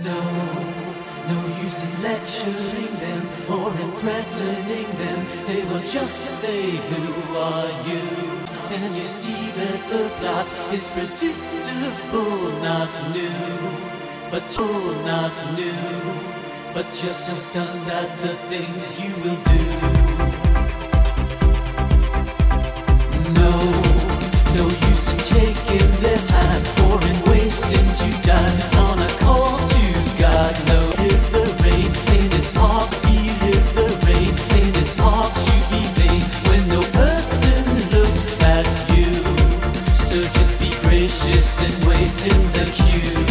No, no use in lecturing them or in threatening them. They will just say, who are you? And you see that the plot is predictable, not new, not new, but just stunned at the things you will do. No use in taking their time or in wasting 2 times on a call to God. No, is the rain in its heart, feel is the rain in its heart to be vain when no person looks at you. So just be gracious and wait in the queue.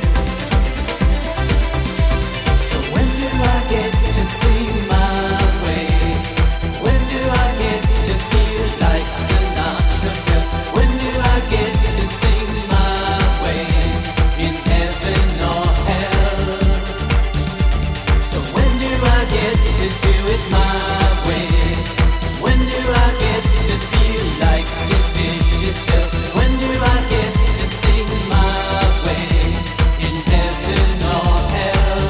So when do I get to sing my way? When do I get to feel like Sinatra? When do I get to sing my way in heaven or hell? So when do I get to do it my way? When do I get to feel like Sid Vicious does? When do I get to sing my way in heaven or hell?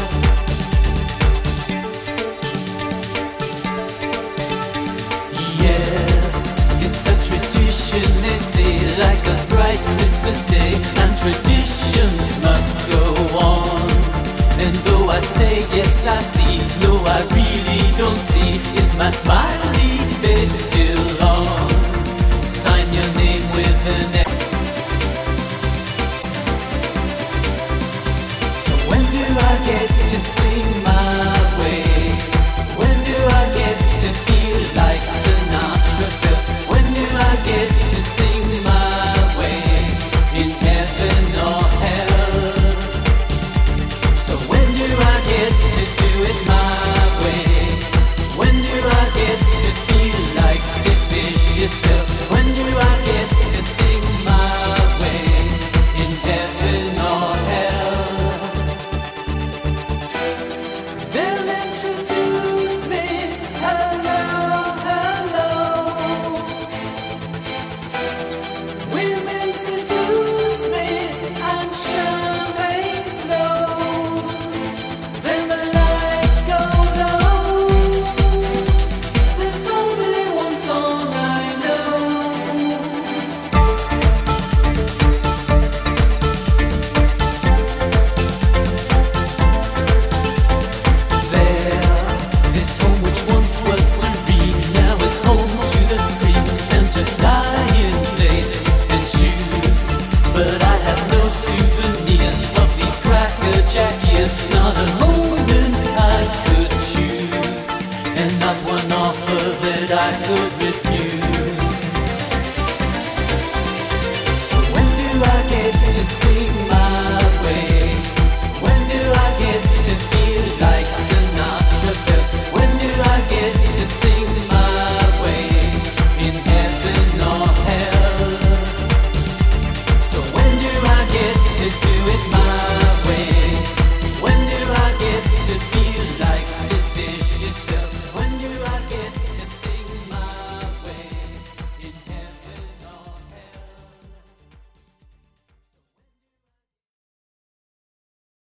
Yes, it's a tradition, they say, like a bright Christmas day, and traditions must go on. And though I say yes I see, no I really don't see, is my smiley face still on? Sign your name with an X. So when do I get to sing my way? When do I get to feel like Sinatra? When do I get to sing my way in heaven or hell? So when do I get to do it my way? When do I get to feel like Sid Vicious does? When do I get to sing my way in heaven or hell? They'll introduce me, hello, hello. Women seduce me and champagne flows. Then the lights go low. There's only one song I know. This home which once was serene now is home to the screams and to dying plates and shoes. But I have no souvenirs of these crackerjack years, not a moment I could choose, and not one offer that I could refuse.